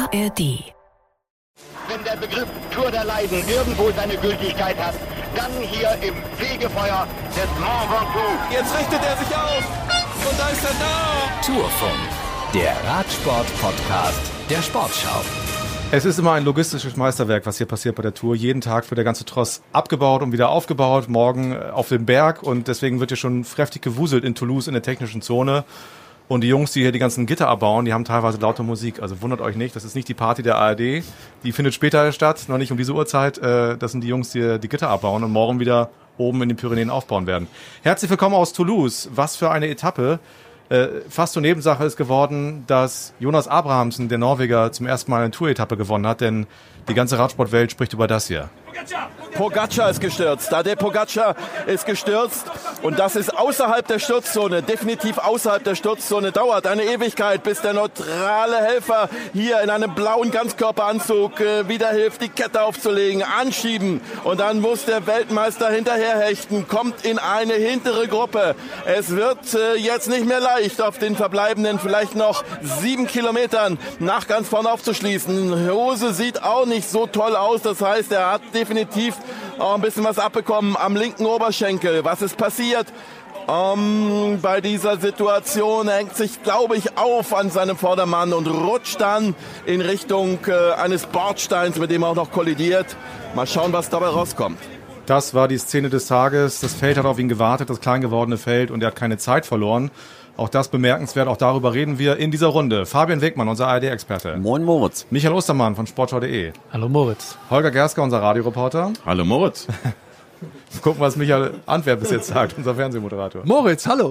ARD. Wenn der Begriff Tour der Leiden irgendwo seine Gültigkeit hat, dann hier im Fegefeuer des Mont Ventoux. Jetzt richtet er sich auf und da ist er da. Tourfunk, der Radsport-Podcast der Sportschau. Es ist immer ein logistisches Meisterwerk, was hier passiert bei der Tour. Jeden Tag wird der ganze Tross abgebaut und wieder aufgebaut, morgen auf dem Berg. Und deswegen wird hier schon kräftig gewuselt in Toulouse in der technischen Zone. Und die Jungs, die hier die ganzen Gitter abbauen, die haben teilweise laute Musik. Also wundert euch nicht, das ist nicht die Party der ARD. Die findet später statt, noch nicht um diese Uhrzeit. Das sind die Jungs, die die Gitter abbauen und morgen wieder oben in den Pyrenäen aufbauen werden. Herzlich willkommen aus Toulouse. Was für eine Etappe. Fast zur Nebensache ist geworden, dass Jonas Abrahamsen, der Norweger, zum ersten Mal eine Tour-Etappe gewonnen hat, denn die ganze Radsportwelt spricht über das hier. Pogačar ist gestürzt. Tadej Pogačar ist gestürzt und das ist außerhalb der Sturzzone, definitiv außerhalb der Sturzzone. Dauert eine Ewigkeit, bis der neutrale Helfer hier in einem blauen Ganzkörperanzug wieder hilft, die Kette aufzulegen, anschieben und dann muss der Weltmeister hinterherhechten, kommt in eine hintere Gruppe. Es wird jetzt nicht mehr leicht, auf den verbleibenden vielleicht noch 7 Kilometern nach ganz vorne aufzuschließen. Hose sieht auch nicht so toll aus, das heißt, er hat definitiv auch ein bisschen was abbekommen am linken Oberschenkel. Was ist passiert? Bei dieser Situation hängt sich, glaube ich, auf an seinem Vordermann und rutscht dann in Richtung eines Bordsteins, mit dem er auch noch kollidiert. Mal schauen, was dabei rauskommt. Das war die Szene des Tages. Das Feld hat auf ihn gewartet, das klein gewordene Feld, und er hat keine Zeit verloren. Auch das bemerkenswert, auch darüber reden wir in dieser Runde. Fabian Wegmann, unser ARD-Experte. Moin Moritz. Michael Ostermann von sportschau.de. Hallo Moritz. Holger Gersker, unser Radioreporter. Hallo Moritz. Gucken, was Michael Antwerp bis jetzt sagt, unser Fernsehmoderator. Moritz, hallo.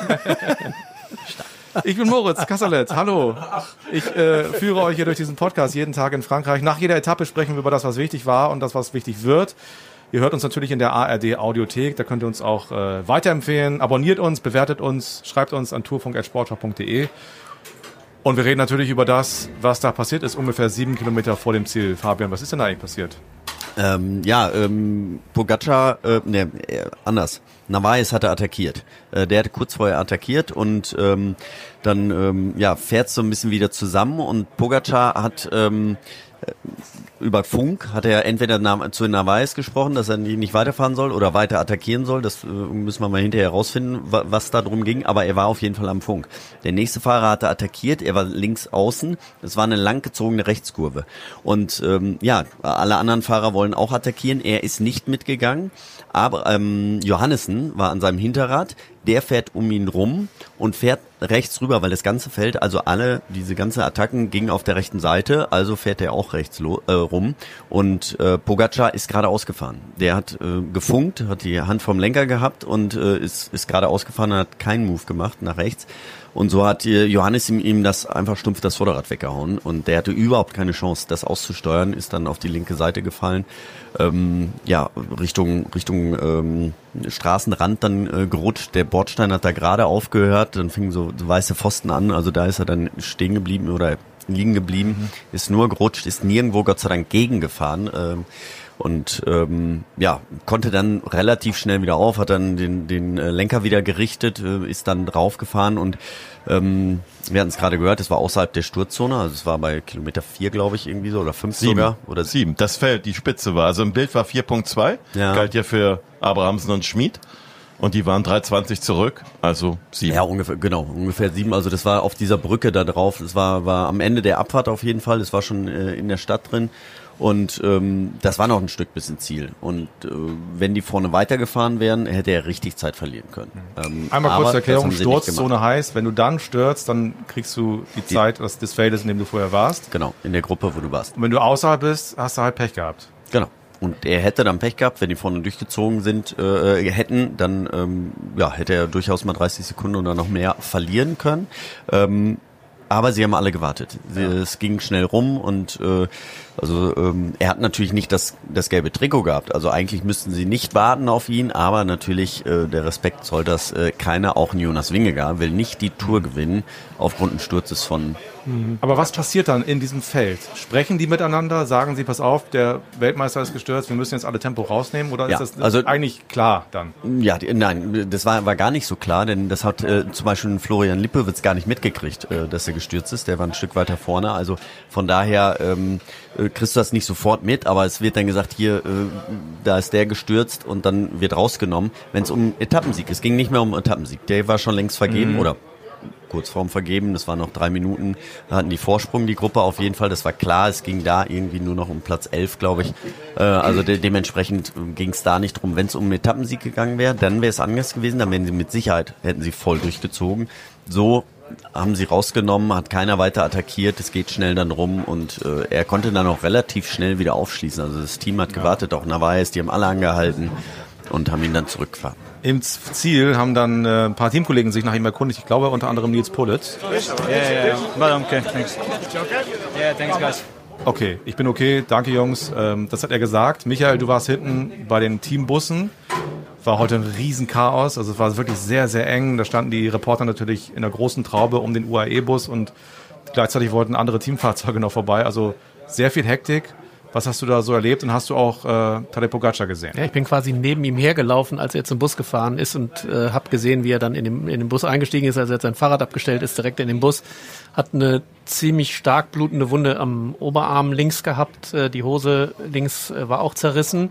Ich bin Moritz Kasserlet, hallo. Ich führe euch hier durch diesen Podcast jeden Tag in Frankreich. Nach jeder Etappe sprechen wir über das, was wichtig war und das, was wichtig wird. Ihr hört uns natürlich in der ARD Audiothek, da könnt ihr uns auch weiterempfehlen. Abonniert uns, bewertet uns, schreibt uns an tourfunk@sportschau.de. Und wir reden natürlich über das, was da passiert ist, ungefähr 7 Kilometer vor dem Ziel. Fabian, was ist denn da eigentlich passiert? Pogačar, anders. Narvaez hatte attackiert. Der hatte kurz vorher attackiert und dann fährt so ein bisschen wieder zusammen und Pogačar hat über Funk hat er entweder zu Narvaez gesprochen, dass er nicht weiterfahren soll oder weiter attackieren soll. Das müssen wir mal hinterher herausfinden, was da drum ging. Aber er war auf jeden Fall am Funk. Der nächste Fahrer hatte attackiert. Er war links außen. Das war eine langgezogene Rechtskurve. Und alle anderen Fahrer wollen auch attackieren. Er ist nicht mitgegangen. Aber Johannessen war an seinem Hinterrad. Der fährt um ihn rum und fährt rechts rüber, weil das ganze Feld, also diese ganzen Attacken gingen auf der rechten Seite, also fährt er auch rechts rum und Pogačar ist geradeaus gefahren. Der hat gefunkt, hat die Hand vom Lenker gehabt und ist geradeaus gefahren und hat keinen Move gemacht nach rechts. Und so hat Johannes ihm das einfach stumpf das Vorderrad weggehauen und der hatte überhaupt keine Chance, das auszusteuern, ist dann auf die linke Seite gefallen, Richtung Straßenrand dann gerutscht. Der Bordstein hat da gerade aufgehört, dann fingen so weiße Pfosten an, also da ist er dann stehen geblieben oder liegen geblieben, ist nur gerutscht, ist nirgendwo Gott sei Dank gegengefahren. Und konnte dann relativ schnell wieder auf, hat dann den Lenker wieder gerichtet, ist dann draufgefahren und wir hatten es gerade gehört, es war außerhalb der Sturzzone, also es war bei Kilometer 4, glaube ich, irgendwie so, oder 5 sogar. Oder 7, das Feld, die Spitze war, also im Bild war 4.2, galt ja für Abrahamsen und Schmid. Und die waren 3,20 zurück, also 7. Ja, ungefähr 7. Also das war auf dieser Brücke da drauf. Das war am Ende der Abfahrt auf jeden Fall. Das war schon in der Stadt drin. Und das war noch ein Stück bis ins Ziel. Und wenn die vorne weitergefahren wären, hätte er richtig Zeit verlieren können. Einmal kurz zur Erklärung, Sturzzone heißt, wenn du dann stürzt, dann kriegst du die Zeit des Feldes, in dem du vorher warst. Genau, in der Gruppe, wo du warst. Und wenn du außerhalb bist, hast du halt Pech gehabt. Genau. Und er hätte dann Pech gehabt, wenn die vorne durchgezogen hätten, dann hätte er durchaus mal 30 Sekunden oder noch mehr verlieren können. Aber sie haben alle gewartet. Es ging schnell rum und er hat natürlich nicht das gelbe Trikot gehabt. Also eigentlich müssten sie nicht warten auf ihn, aber natürlich der Respekt zoll das keiner, auch ein Jonas Vingegaard will nicht die Tour gewinnen aufgrund des Sturzes von Aber was passiert dann in diesem Feld? Sprechen die miteinander? Sagen sie, pass auf, der Weltmeister ist gestürzt, wir müssen jetzt alle Tempo rausnehmen? Oder ist das eigentlich klar dann? Ja, nein, das war gar nicht so klar, denn das hat zum Beispiel Florian Lippewitz gar nicht mitgekriegt, dass er gestürzt ist. Der war ein Stück weiter vorne. Also von daher kriegst du das nicht sofort mit, aber es wird dann gesagt, hier, da ist der gestürzt und dann wird rausgenommen, wenn es um Etappensieg ist. Es ging nicht mehr um Etappensieg. Der war schon längst vergeben oder kurz vorm Vergeben, das waren noch 3 Minuten, da hatten die Vorsprung, die Gruppe auf jeden Fall, das war klar, es ging da irgendwie nur noch um Platz 11, glaube ich, also dementsprechend ging es da nicht drum. Wenn es um einen Etappensieg gegangen wäre, dann wäre es anders gewesen, dann wären sie mit Sicherheit, hätten sie voll durchgezogen. So haben sie rausgenommen, hat keiner weiter attackiert, es geht schnell dann rum und er konnte dann auch relativ schnell wieder aufschließen, also das Team hat gewartet, auch Narvaez, die haben alle angehalten und haben ihn dann zurückgefahren. Im Ziel haben dann ein paar Teamkollegen sich nach ihm erkundigt. Ich glaube unter anderem Nils Pulitz. Yeah. But okay, thanks. Yeah, thanks guys. Okay, ich bin okay, danke Jungs. Das hat er gesagt. Michael, du warst hinten bei den Teambussen. War heute ein Riesenchaos. Also es war wirklich sehr, sehr eng. Da standen die Reporter natürlich in einer großen Traube um den UAE-Bus und gleichzeitig wollten andere Teamfahrzeuge noch vorbei. Also sehr viel Hektik. Was hast du da so erlebt und hast du auch Tadej Pogačar gesehen? Ja, ich bin quasi neben ihm hergelaufen, als er zum Bus gefahren ist und habe gesehen, wie er dann in den Bus eingestiegen ist. Also er hat sein Fahrrad abgestellt, ist direkt in den Bus, hat eine ziemlich stark blutende Wunde am Oberarm links gehabt. Die Hose links war auch zerrissen.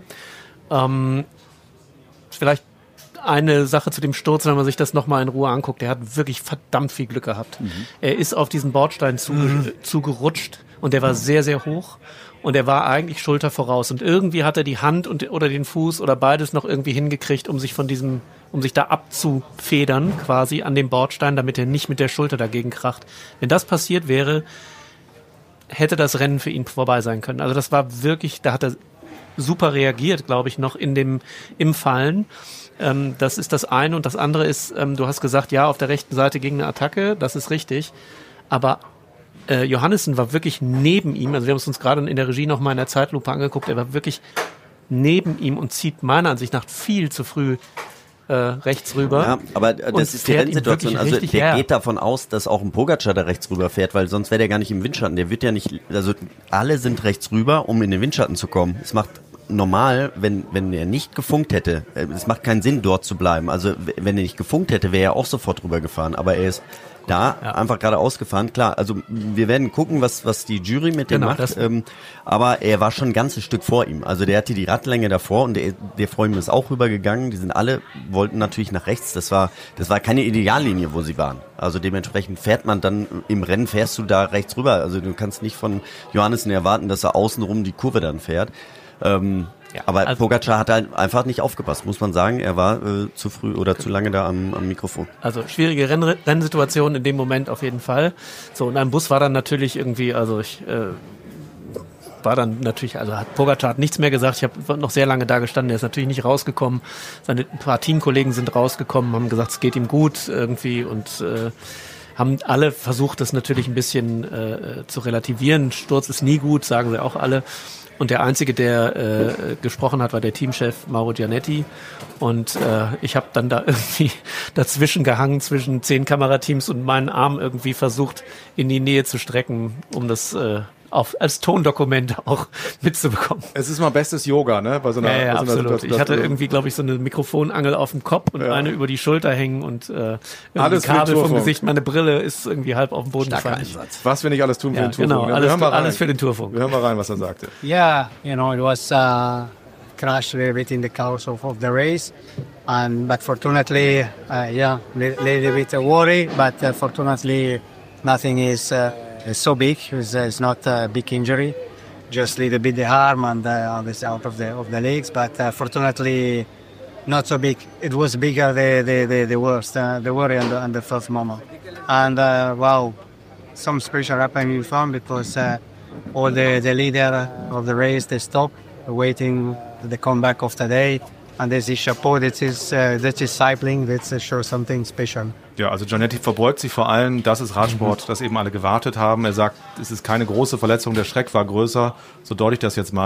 Vielleicht eine Sache zu dem Sturz, wenn man sich das nochmal in Ruhe anguckt. Er hat wirklich verdammt viel Glück gehabt. Er ist auf diesen Bordstein zugerutscht und der war sehr, sehr hoch. Und er war eigentlich Schulter voraus. Und irgendwie hat er die Hand oder den Fuß oder beides noch irgendwie hingekriegt, um sich da abzufedern, quasi an dem Bordstein, damit er nicht mit der Schulter dagegen kracht. Wenn das passiert wäre, hätte das Rennen für ihn vorbei sein können. Also das war wirklich, da hat er super reagiert, glaube ich, noch im Fallen. Das ist das eine. Und das andere ist, du hast gesagt, ja, auf der rechten Seite gegen eine Attacke, das ist richtig. Aber Johannessen war wirklich neben ihm, also wir haben es uns gerade in der Regie nochmal in der Zeitlupe angeguckt, er war wirklich neben ihm und zieht meiner Ansicht nach viel zu früh rechts rüber. Ja, aber das ist die Rennsituation, also der geht davon aus, dass auch ein Pogačar da rechts rüber fährt, weil sonst wäre der gar nicht im Windschatten, der wird ja nicht, also alle sind rechts rüber, um in den Windschatten zu kommen. Es macht normal, wenn er nicht gefunkt hätte, es macht keinen Sinn, dort zu bleiben, also wenn er nicht gefunkt hätte, wäre er auch sofort rüber gefahren, aber er ist da einfach gerade ausgefahren. Klar, also wir werden gucken, was die Jury mit dem macht. Aber er war schon ein ganzes Stück vor ihm. Also der hatte die Radlänge davor und der vor ihm ist auch rübergegangen. Die sind alle, wollten natürlich nach rechts. Das war keine Ideallinie, wo sie waren. Also dementsprechend fährt man dann, im Rennen fährst du da rechts rüber. Also du kannst nicht von Johannessen erwarten, dass er außenrum die Kurve dann fährt. Aber also, Pogačar hat halt einfach nicht aufgepasst, muss man sagen. Er war zu früh oder zu lange da am Mikrofon. Also schwierige Rennsituation in dem Moment auf jeden Fall. So, und ein Bus war dann natürlich irgendwie, also Pogačar hat nichts mehr gesagt. Ich habe noch sehr lange da gestanden. Er ist natürlich nicht rausgekommen. Ein paar Teamkollegen sind rausgekommen, haben gesagt, es geht ihm gut irgendwie und haben alle versucht, das natürlich ein bisschen zu relativieren. Sturz ist nie gut, sagen sie auch alle. Und der Einzige, der gesprochen hat, war der Teamchef Mauro Gianetti. Und ich habe dann da irgendwie dazwischen gehangen, zwischen 10 Kamerateams und meinen Arm irgendwie versucht, in die Nähe zu strecken, um das als Tondokument auch mitzubekommen. Es ist mal bestes Yoga, ne? Bei so einer, ja, absolut. Ich hatte irgendwie, glaube ich, so eine Mikrofonangel auf dem Kopf und eine über die Schulter hängen und ein Kabel vom Gesicht. Meine Brille ist irgendwie halb auf dem Boden gefallen. Was wir nicht alles tun für den Tourfunk. Genau, alles für den Tourfunk. Wir hören mal rein, was er sagte. Yeah, it was crash a little bit in the course of the race, but fortunately, little bit worry, but fortunately nothing is so big. It's not a big injury, just a little bit the arm and this out of the legs. But fortunately, not so big. It was bigger the worst, the worry and the first moment. And some special happened in front because all the leader of the race they stopped waiting the comeback of the day. And this is chapeau. That is cycling. That shows something special. Ja, also Gianetti verbeugt sich vor allem, das ist Radsport, dass eben alle gewartet haben. Er sagt, es ist keine große Verletzung, der Schreck war größer, so deute ich das jetzt mal.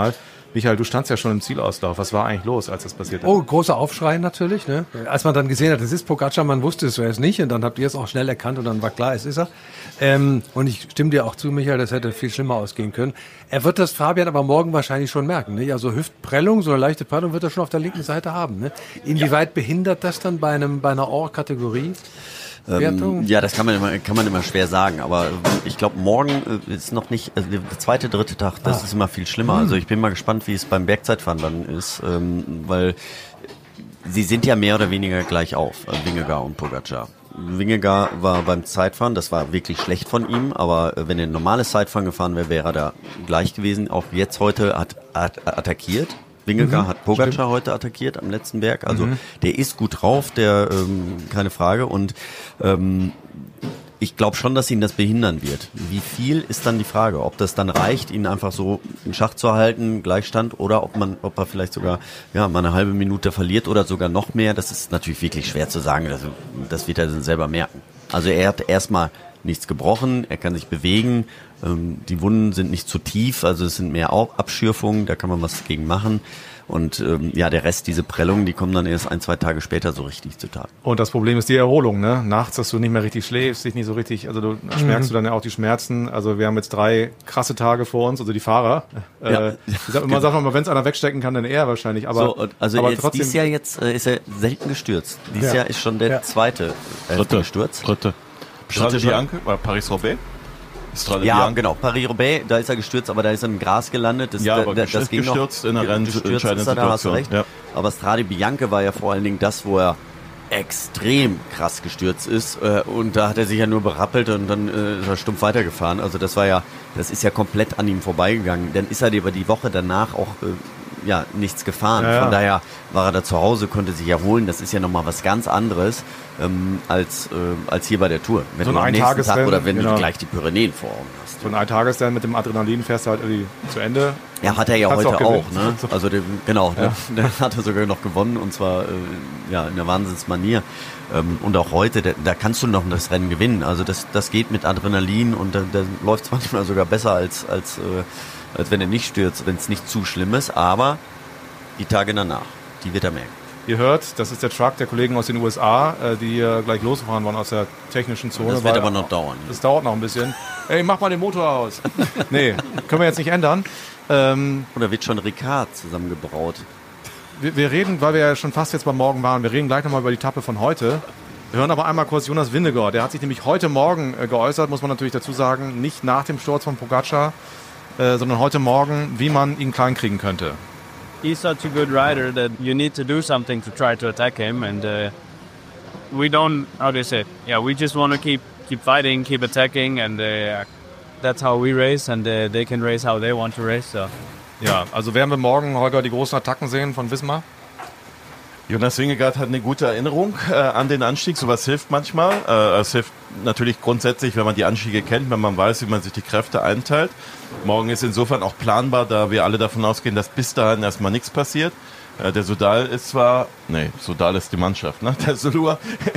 Michael, du standst ja schon im Zielauslauf. Was war eigentlich los, als das passiert ist? Oh, großer Aufschrei natürlich. Ne? Als man dann gesehen hat, es ist Pogacar, man wusste es wäre es nicht. Und dann habt ihr es auch schnell erkannt und dann war klar, es ist er. Und ich stimme dir auch zu, Michael, das hätte viel schlimmer ausgehen können. Er wird das, Fabian, aber morgen wahrscheinlich schon merken. Ne? Also Hüftprellung, so eine leichte Prellung wird er schon auf der linken Seite haben. Ne? Inwieweit behindert das dann bei einer Or-Kategorie? Ja, das kann man immer schwer sagen, aber ich glaube, morgen ist noch nicht, also der zweite, dritte Tag, das ist immer viel schlimmer. Also ich bin mal gespannt, wie es beim Bergzeitfahren dann ist, weil sie sind ja mehr oder weniger gleich auf, Vingegaard und Pogacar. Vingegaard war beim Zeitfahren, das war wirklich schlecht von ihm, aber wenn er ein normales Zeitfahren gefahren wäre, wäre er da gleich gewesen. Auch jetzt heute hat attackiert. Vingegaard hat Pogacar heute attackiert am letzten Berg. Also der ist gut drauf, keine Frage. Und ich glaube schon, dass ihn das behindern wird. Wie viel ist dann die Frage? Ob das dann reicht, ihn einfach so in Schach zu halten, Gleichstand, oder ob er vielleicht sogar mal eine halbe Minute verliert oder sogar noch mehr. Das ist natürlich wirklich schwer zu sagen. Das wird er dann selber merken. Also er hat erstmal nichts gebrochen, er kann sich bewegen, die Wunden sind nicht zu tief, also es sind mehr Abschürfungen, da kann man was gegen machen. Und der Rest, diese Prellungen, die kommen dann erst 1-2 Tage später so richtig zutage. Und das Problem ist die Erholung, ne? Nachts, dass du nicht mehr richtig schläfst, dich nicht so richtig, also du merkst du dann ja auch die Schmerzen. Also wir haben jetzt 3 krasse Tage vor uns, also die Fahrer. Sag mal, wenn es einer wegstecken kann, dann er wahrscheinlich. Aber, aber trotzdem, dieses Jahr jetzt ist er selten gestürzt. Dieses Jahr ist schon der zweite Sturz. Dritte. Strade Bianche war Paris-Roubaix. Genau. Paris-Roubaix, da ist er gestürzt, aber da ist er im Gras gelandet. Das ging gestürzt noch, in einer entscheidenden Situation. Da hast du recht. Ja. Aber Strade Bianche war ja vor allen Dingen das, wo er extrem krass gestürzt ist. Und da hat er sich ja nur berappelt und dann ist er stumpf weitergefahren. Also das ist ja komplett an ihm vorbeigegangen. Dann ist er über die Woche danach auch nichts gefahren. Ja. Von daher war er da zu Hause, konnte sich erholen. Das ist ja nochmal was ganz anderes als hier bei der Tour. Wenn so du am nächsten Tag oder wenn du gleich die Pyrenäen vor Augen hast. So ein Eintagesrennen mit dem Adrenalin fährst du halt irgendwie zu Ende. Ja, hat er ja heute auch. Ne? Also der hat er sogar noch gewonnen und zwar in einer Wahnsinnsmanier. Und auch heute, da kannst du noch das Rennen gewinnen. Also das geht mit Adrenalin und da läuft es manchmal sogar besser als wenn er nicht stürzt, wenn es nicht zu schlimm ist. Aber die Tage danach, die wird er merken. Ihr hört, das ist der Truck der Kollegen aus den USA, die gleich losgefahren waren aus der technischen Zone. Das wird aber noch dauern. Das dauert noch ein bisschen. Ey, mach mal den Motor aus. Nee, können wir jetzt nicht ändern. Oder wird schon Ricard zusammengebraut? Wir reden, weil wir ja schon fast jetzt beim Morgen waren, wir reden gleich nochmal über die Etappe von heute. Wir hören aber einmal kurz Jonas Vingegaard. Der hat sich nämlich heute Morgen geäußert, muss man natürlich dazu sagen, nicht nach dem Sturz von Pogacar, sondern heute Morgen, wie man ihn klein kriegen könnte. He's such a good rider that you need to do something to try to attack him, and we don't. How do you say? Yeah, we just want to keep fighting, keep attacking, and that's how we race, and they can race how they want to race. So. Ja, also werden wir morgen, Holger, die großen Attacken sehen von Wismar? Jonas Vingegaard hat eine gute Erinnerung an den Anstieg. Sowas hilft manchmal. Es hilft natürlich grundsätzlich, wenn man die Anstiege kennt, wenn man weiß, wie man sich die Kräfte einteilt. Morgen ist insofern auch planbar, da wir alle davon ausgehen, dass bis dahin erstmal nichts passiert. Der Soudal ist zwar, Soudal ist die Mannschaft, ne? Der Solur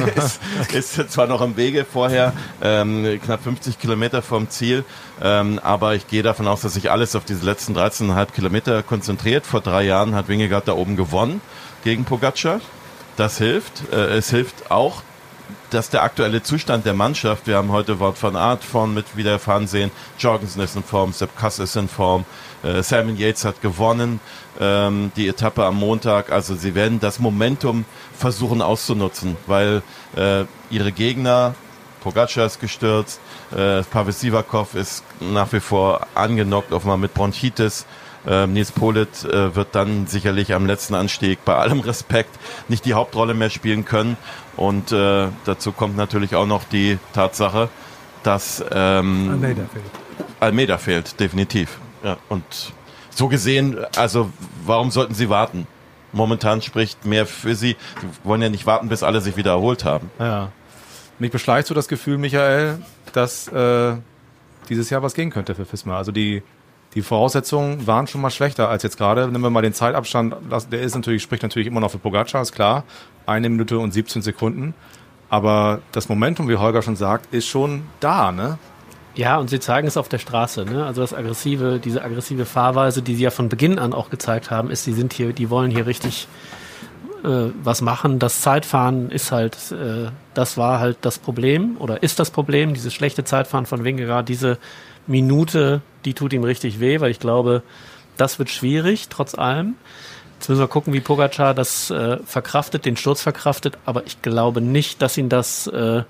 ist zwar noch am Wege vorher, knapp 50 Kilometer vom Ziel, aber ich gehe davon aus, dass sich alles auf diese letzten 13,5 Kilometer konzentriert. Vor 3 Jahren hat Vingegaard da oben gewonnen gegen Pogacar. Das hilft. Es hilft auch, dass der aktuelle Zustand der Mannschaft, wir haben heute Wout van Aert vorn mit wiederfahren sehen, Jorgensen ist in Form, Sepp Kuss ist in Form, Simon Yates hat gewonnen, die Etappe am Montag, also sie werden das Momentum versuchen auszunutzen, weil ihre Gegner, Pogacar ist gestürzt, Pavel Sivakov ist nach wie vor angenockt, offenbar mit Bronchitis. Nils Politt wird dann sicherlich am letzten Anstieg bei allem Respekt nicht die Hauptrolle mehr spielen können. Und dazu kommt natürlich auch noch die Tatsache, dass Almeida fehlt, definitiv. Ja, und so gesehen, also warum sollten sie warten? Momentan spricht mehr für sie. Sie wollen ja nicht warten, bis alle sich wieder erholt haben. Ja. Mich beschleicht so das Gefühl, Michael, dass dieses Jahr was gehen könnte für Visma. Also die Voraussetzungen waren schon mal schlechter als jetzt gerade. Nehmen wir mal den Zeitabstand, der spricht natürlich immer noch für Pogacar, ist klar. 1 Minute und 17 Sekunden. Aber das Momentum, wie Holger schon sagt, ist schon da, ne? Ja, und sie zeigen es auf der Straße, ne? Also diese aggressive Fahrweise, die sie ja von Beginn an auch gezeigt haben, ist, die wollen hier richtig was machen. Das Zeitfahren ist halt, das war halt das Problem oder ist das Problem, dieses schlechte Zeitfahren von Vingegaard, diese Minute, die tut ihm richtig weh, weil ich glaube, das wird schwierig, trotz allem. Jetzt müssen wir gucken, wie Pogačar das verkraftet, den Sturz verkraftet, aber ich glaube nicht, dass ihn das,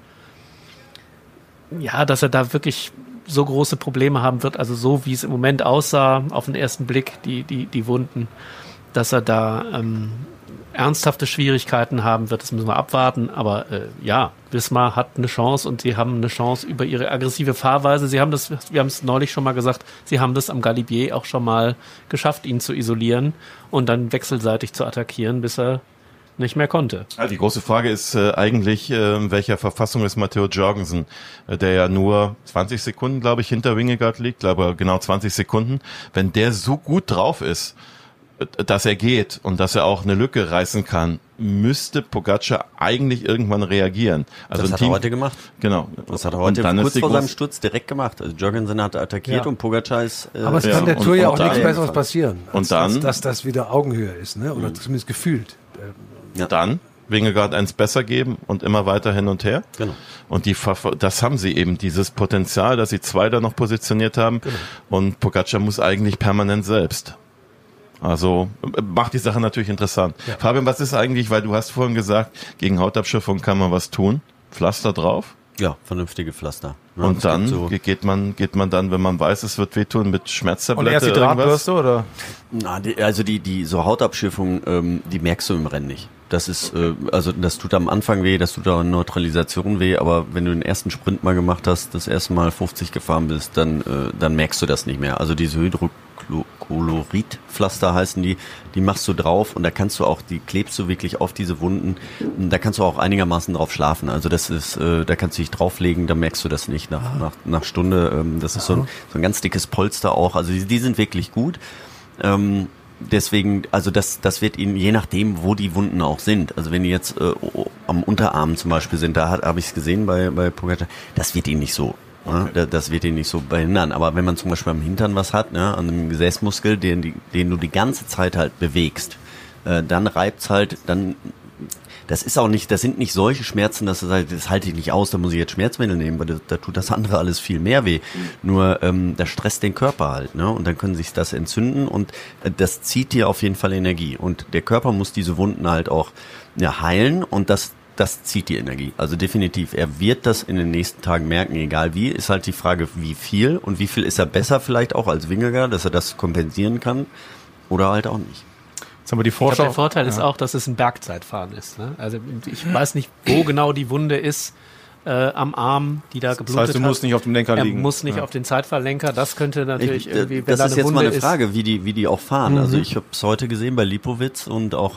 dass er da wirklich so große Probleme haben wird, also so wie es im Moment aussah, auf den ersten Blick, die Wunden, dass er da ernsthafte Schwierigkeiten haben wird, das müssen wir abwarten, aber Visma hat eine Chance und sie haben eine Chance über ihre aggressive Fahrweise. Wir haben es neulich schon mal gesagt, sie haben das am Galibier auch schon mal geschafft, ihn zu isolieren und dann wechselseitig zu attackieren, bis er nicht mehr konnte. Ja, die große Frage ist eigentlich, in welcher Verfassung ist Matteo Jorgensen, der ja nur 20 Sekunden, glaube ich, hinter Vingegaard liegt, glaube genau 20 Sekunden. Wenn der so gut drauf ist, dass er geht und dass er auch eine Lücke reißen kann, müsste Pogačar eigentlich irgendwann reagieren. Also das hat er heute gemacht. Genau. Das hat er heute kurz vor seinem Sturz direkt gemacht. Also Jorgensen hat attackiert und Pogačar ist... aber es kann der Tour ja auch nichts Besseres passieren, und dann, dass das wieder Augenhöhe ist, ne? Oder zumindest gefühlt. Dann Vingegaard eins besser geben und immer weiter hin und her. Genau. Und das haben sie eben, dieses Potenzial, dass sie zwei da noch positioniert haben. Genau. Und Pogačar muss eigentlich permanent selbst. Also macht die Sache natürlich interessant. Ja. Fabian, was ist eigentlich, weil du hast vorhin gesagt, gegen Hautabschürfung kann man was tun? Pflaster drauf? Ja, vernünftige Pflaster. Ja, und dann geht man dann, wenn man weiß, es wird wehtun, mit Schmerztablette. Und erst die Drahtbürste, oder? Na, die so Hautabschürfung, die merkst du im Rennen nicht. Das ist, also das tut am Anfang weh, das tut auch in Neutralisation weh, aber wenn du den ersten Sprint mal gemacht hast, das erste Mal 50 gefahren bist, dann merkst du das nicht mehr. Also diese Hydrochloridpflaster heißen die machst du drauf und da kannst du auch, die klebst du wirklich auf diese Wunden, und da kannst du auch einigermaßen drauf schlafen. Also das ist, da kannst du dich drauflegen, da merkst du das nicht nach Stunde. Das ist so ein ganz dickes Polster auch, also die sind wirklich gut. Deswegen, also das wird ihnen, je nachdem, wo die Wunden auch sind, also wenn die jetzt am Unterarm zum Beispiel sind, da habe ich es gesehen bei Pogačar, das wird ihn nicht so, okay. Das wird ihn nicht so behindern. Aber wenn man zum Beispiel am Hintern was hat, ne, an einem Gesäßmuskel, den du die ganze Zeit halt bewegst, dann reibt's halt, dann das sind nicht solche Schmerzen, dass das halte ich nicht aus, da muss ich jetzt Schmerzmittel nehmen, weil da tut das andere alles viel mehr weh. Nur das stresst den Körper halt, ne? Und dann können sich das entzünden und das zieht dir auf jeden Fall Energie. Und der Körper muss diese Wunden halt auch heilen und das zieht die Energie. Also definitiv, er wird das in den nächsten Tagen merken, egal wie. Ist halt die Frage, wie viel und wie viel ist er besser vielleicht auch als Vingegaard, dass er das kompensieren kann oder halt auch nicht. Jetzt haben wir die Vorschau. Ich glaube, der Vorteil ist auch, dass es ein Bergzeitfahren ist. Ne? Also ich weiß nicht, wo genau die Wunde ist am Arm, die da geblutet hat. Das heißt, du musst nicht auf dem Lenker liegen. Er muss nicht auf den Zeitfahrlenker. Das könnte natürlich irgendwie, wenn das ist jetzt Wunde mal eine Frage, wie die auch fahren. Also ich habe es heute gesehen bei Lipowitz und auch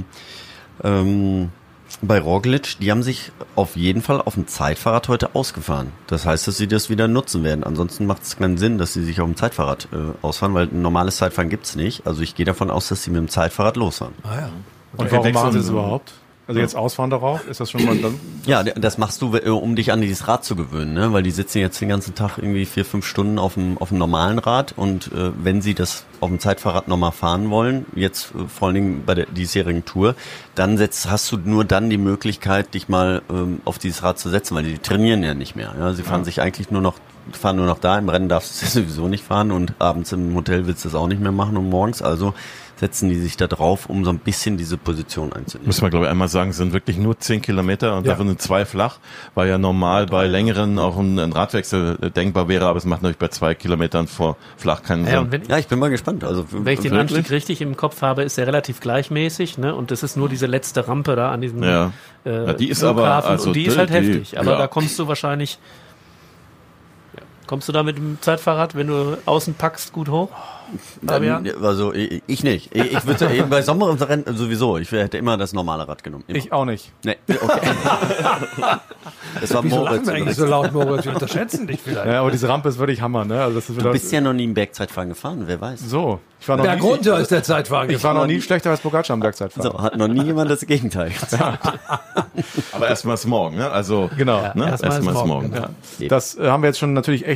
bei Roglic, die haben sich auf jeden Fall auf dem Zeitfahrrad heute ausgefahren. Das heißt, dass sie das wieder nutzen werden. Ansonsten macht es keinen Sinn, dass sie sich auf dem Zeitfahrrad ausfahren, weil ein normales Zeitfahren gibt's nicht. Also ich gehe davon aus, dass sie mit dem Zeitfahrrad losfahren. Ah ja. Und warum machen sie das überhaupt? Also jetzt ausfahren darauf? Ist das schon mal dann? Ja, das machst du, um dich an dieses Rad zu gewöhnen, ne? Weil die sitzen jetzt den ganzen Tag irgendwie 4-5 Stunden auf dem normalen Rad und wenn sie das auf dem Zeitfahrrad nochmal fahren wollen, jetzt vor allen Dingen bei der diesjährigen Tour, dann hast du nur dann die Möglichkeit, dich mal auf dieses Rad zu setzen, weil die trainieren ja nicht mehr. Ja? Sie fahren sich eigentlich nur noch da, im Rennen darfst du sowieso nicht fahren und abends im Hotel willst du das auch nicht mehr machen und morgens, also setzen die sich da drauf, um so ein bisschen diese Position einzunehmen. Müssen wir, glaube ich, einmal sagen, es sind wirklich nur 10 Kilometer und davon sind 2 flach, weil ja normal bei längeren auch ein Radwechsel denkbar wäre, aber es macht natürlich bei 2 Kilometern vor flach keinen Sinn. Ja, ich bin mal gespannt. Also wenn ich den Anstieg richtig im Kopf habe, ist er relativ gleichmäßig, ne? Und das ist nur diese letzte Rampe da an diesem die ist aber, also und die ist halt heftig, aber da kommst du wahrscheinlich. Kommst du da mit dem Zeitfahrrad, wenn du außen packst, gut hoch? Also ich nicht. Ich würde bei Sommerrennen sowieso. Ich hätte immer das normale Rad genommen. Immer. Ich auch nicht. Nee, okay. Das war Wieso Moritz. eigentlich so laut, Moritz? Wir unterschätzen dich vielleicht. Ja, aber diese Rampe ist wirklich Hammer, ne? Also das ist du bist ja noch nie im Bergzeitfahren gefahren, wer weiß. So. Ich war noch Bergunter ist der Zeitfahren gefahren. Ich war noch nie schlechter als Pogačar am Bergzeitfahren. So, hat noch nie jemand das Gegenteil gesagt. Aber erstmal ist morgen, ne? Also, genau. Erstmal ist morgen. Ja. Das haben wir jetzt schon natürlich echt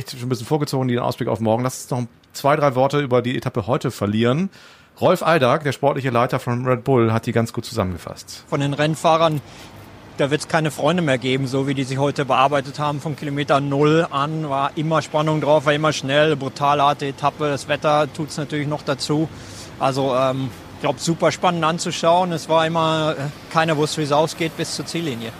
vielleicht schon ein bisschen vorgezogen, den Ausblick auf morgen. Lass uns noch 2-3 Worte über die Etappe heute verlieren. Rolf Aldag, der sportliche Leiter von Red Bull, hat die ganz gut zusammengefasst. Von den Rennfahrern, da wird es keine Freunde mehr geben, so wie die sich heute bearbeitet haben. Von Kilometer 0 an war immer Spannung drauf, war immer schnell, brutal harte Etappe. Das Wetter tut es natürlich noch dazu. Also ich glaube, super spannend anzuschauen. Es war immer, keiner wusste, wie es ausgeht bis zur Ziellinie.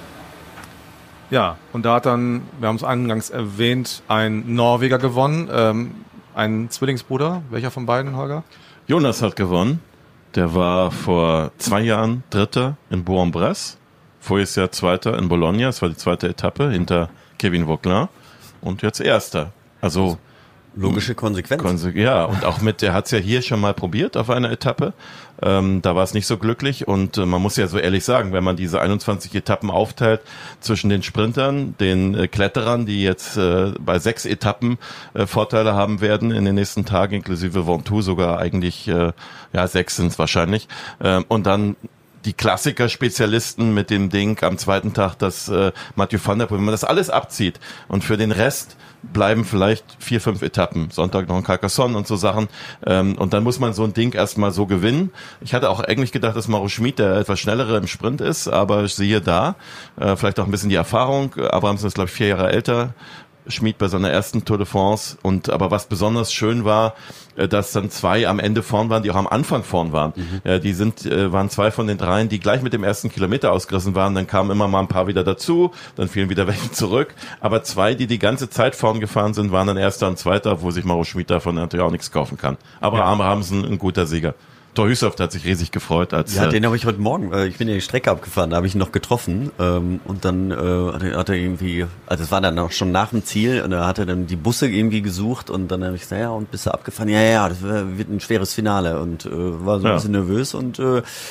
Ja, und da hat dann, wir haben es eingangs erwähnt, ein Norweger gewonnen, ein Zwillingsbruder. Welcher von beiden, Holger? Jonas hat gewonnen. Der war vor 2 Jahren Dritter in Bourg-en-Bresse. Voriges Jahr Zweiter in Bologna. Das war die zweite Etappe hinter Kevin Vauquelin. Und jetzt Erster. Also logische Konsequenz. Ja, und auch der hat es ja hier schon mal probiert auf einer Etappe. Da war es nicht so glücklich und man muss ja so ehrlich sagen, wenn man diese 21 Etappen aufteilt zwischen den Sprintern, den Kletterern, die jetzt bei 6 Etappen Vorteile haben werden in den nächsten Tagen, inklusive Ventoux sogar eigentlich, 6 sind es wahrscheinlich, und dann die Klassiker-Spezialisten mit dem Ding am zweiten Tag, das Mathieu van der Poel, wenn man das alles abzieht und für den Rest bleiben vielleicht 4-5 Etappen, Sonntag noch ein Carcassonne und so Sachen, und dann muss man so ein Ding erstmal so gewinnen. Ich hatte auch eigentlich gedacht, dass Mauro Schmid der etwas schnellere im Sprint ist, aber siehe da, vielleicht auch ein bisschen die Erfahrung. Abrahamsen ist, glaube ich, 4 Jahre älter, Schmid bei seiner ersten Tour de France. Aber was besonders schön war, dass dann 2 am Ende vorn waren, die auch am Anfang vorn waren. Die waren 2 von den 3, die gleich mit dem ersten Kilometer ausgerissen waren. Dann kamen immer mal ein paar wieder dazu, dann fielen wieder welche zurück. Aber 2, die ganze Zeit vorn gefahren sind, waren dann Erster und Zweiter, wo sich Mauro Schmid davon natürlich auch nichts kaufen kann. Aber Abrahamsen ein guter Sieger. Thor Hushovd hat sich riesig gefreut. Den habe ich heute Morgen, ich bin ja die Strecke abgefahren, da habe ich ihn noch getroffen, und dann hat er irgendwie, also es war dann auch schon nach dem Ziel, und da hat er dann die Busse irgendwie gesucht, und dann habe ich gesagt, ja, und bist du abgefahren? Ja, das wird ein schweres Finale, und war so ein bisschen nervös und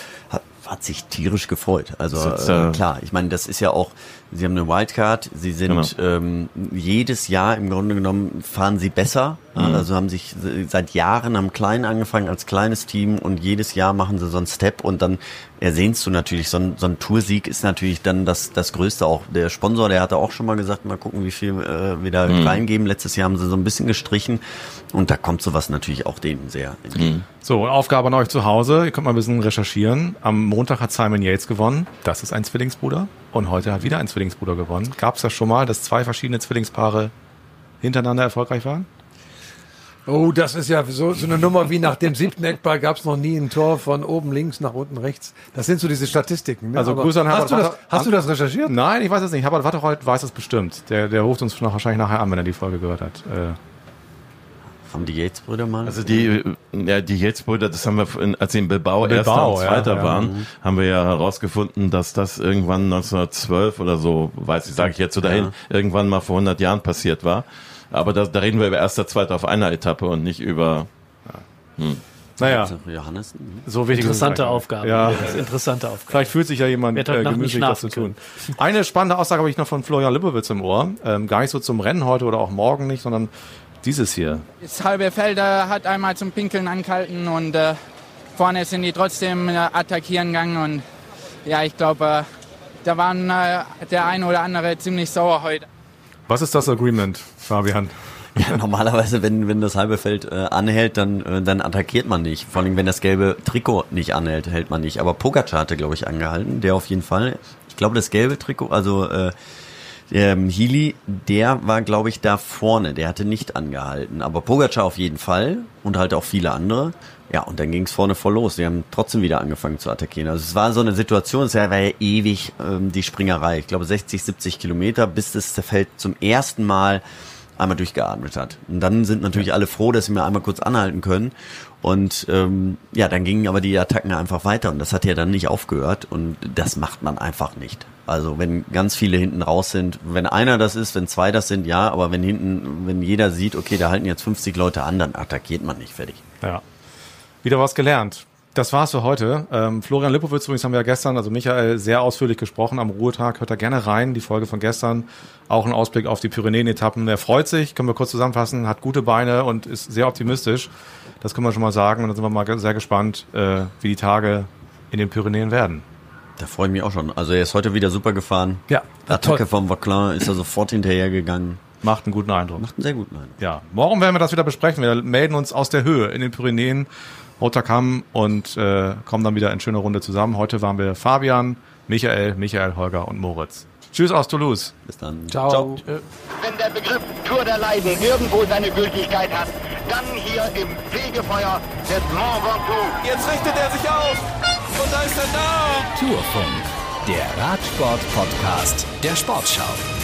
hat sich tierisch gefreut. Also klar, ich meine, das ist ja auch, sie haben eine Wildcard, sie sind jedes Jahr im Grunde genommen fahren sie besser. Also haben sich seit Jahren am Kleinen angefangen als kleines Team, und jedes Jahr machen sie so einen Step, und dann ersehnst du natürlich, so ein Toursieg ist natürlich dann das Größte auch. Der Sponsor, der hatte auch schon mal gesagt, mal gucken, wie viel wir da reingeben. Letztes Jahr haben sie so ein bisschen gestrichen, und da kommt sowas natürlich auch denen sehr entgegen. So, Aufgabe an euch zu Hause, ihr könnt mal ein bisschen recherchieren. Am Montag hat Simon Yates gewonnen, das ist ein Zwillingsbruder, und heute hat wieder ein Zwillingsbruder gewonnen. Gab es das schon mal, dass 2 verschiedene Zwillingspaare hintereinander erfolgreich waren? Oh, das ist ja so eine Nummer wie nach dem 7. Eckball gab es noch nie ein Tor von oben links nach unten rechts. Das sind so diese Statistiken. Ne? Also Grüße an Herbert. Hast du das recherchiert? Nein, ich weiß es nicht. Herbert Watterold weiß es bestimmt. Der ruft uns wahrscheinlich nachher an, wenn er die Folge gehört hat. Haben die Yates-Brüder mal? Also die Yates-Brüder, das haben wir, als sie in Bilbao Erster und Zweiter waren, haben wir ja herausgefunden, dass das irgendwann 1912 oder so, sage ich jetzt so dahin, irgendwann mal vor 100 Jahren passiert war. Aber da reden wir über Erster, Zweiter auf einer Etappe und nicht über... Naja, Johannes, so wichtig interessante Aufgabe. Ja. Interessante Aufgabe. Vielleicht fühlt sich ja jemand gemütlich, das zu tun. Eine spannende Aussage habe ich noch von Florian Lipowitz im Ohr. Gar nicht so zum Rennen heute oder auch morgen nicht, sondern dieses hier. Das halbe Feld hat einmal zum Pinkeln angehalten, und vorne sind die trotzdem attackieren gegangen, und ja, ich glaube, da waren der ein oder andere ziemlich sauer heute. Was ist das Agreement, Fabian? Ja, normalerweise, wenn das halbe Feld anhält, dann attackiert man nicht. Vor allem, wenn das gelbe Trikot nicht anhält, hält man nicht. Aber Pogacar hatte, glaube ich, angehalten. Der auf jeden Fall. Ich glaube, das gelbe Trikot, also Healy, der war, glaube ich, da vorne. Der hatte nicht angehalten. Aber Pogacar auf jeden Fall, und halt auch viele andere. Ja, und dann ging es vorne voll los. Die haben trotzdem wieder angefangen zu attackieren. Also es war so eine Situation, es war ja ewig die Springerei. Ich glaube 60, 70 Kilometer, bis das Feld zum ersten Mal einmal durchgeatmet hat. Und dann sind natürlich alle froh, dass sie mir einmal kurz anhalten können. Und dann gingen aber die Attacken einfach weiter. Und das hat ja dann nicht aufgehört. Und das macht man einfach nicht. Also wenn ganz viele hinten raus sind, wenn einer das ist, wenn 2 das sind, ja. Aber wenn jeder sieht, okay, da halten jetzt 50 Leute an, dann attackiert man nicht, fertig. Ja. Wieder was gelernt. Das war's für heute. Florian Lipowitz übrigens haben wir ja gestern, also Michael, sehr ausführlich gesprochen am Ruhetag. Hört da gerne rein, die Folge von gestern. Auch ein Ausblick auf die Pyrenäen-Etappen. Er freut sich, können wir kurz zusammenfassen, hat gute Beine und ist sehr optimistisch. Das können wir schon mal sagen. Und dann sind wir mal sehr gespannt, wie die Tage in den Pyrenäen werden. Da freue ich mich auch schon. Also er ist heute wieder super gefahren. Ja. Attacke vom Vauquelin ist er sofort hinterhergegangen. Macht einen guten Eindruck. Macht einen sehr guten Eindruck. Ja, morgen werden wir das wieder besprechen. Wir melden uns aus der Höhe in den Pyrenäen, Hautacam und kommen dann wieder in schöner Runde zusammen. Heute waren wir Fabian, Michael, Holger und Moritz. Tschüss aus Toulouse. Bis dann. Ciao. Wenn der Begriff Tour der Leiden irgendwo seine Gültigkeit hat, dann hier im Fegefeuer des Mont Ventoux. Jetzt richtet er sich auf und da ist er da. Tourfunk, der Radsport-Podcast der Sportschau.